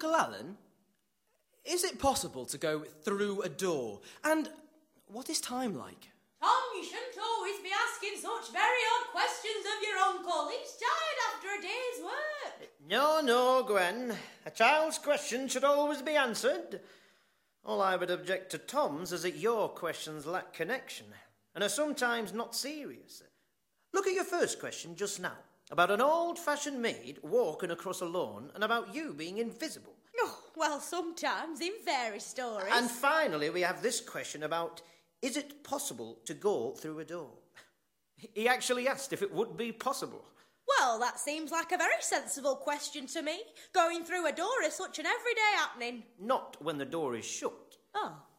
Uncle Alan, is it possible to go through a door? And what is time like? Tom, you shouldn't always be asking such very odd questions of your uncle. He's tired after a day's work. No, Gwen. A child's question should always be answered. All I would object to Tom's is that your questions lack connection and are sometimes not serious. Look at your first question just now, about an old-fashioned maid walking across a lawn and about you being invisible. Oh, well, sometimes in fairy stories. And finally, we have this question about, is it possible to go through a door? He actually asked if it would be possible. Well, that seems like a very sensible question to me. Going through a door is such an everyday happening. Not when the door is shut. Oh.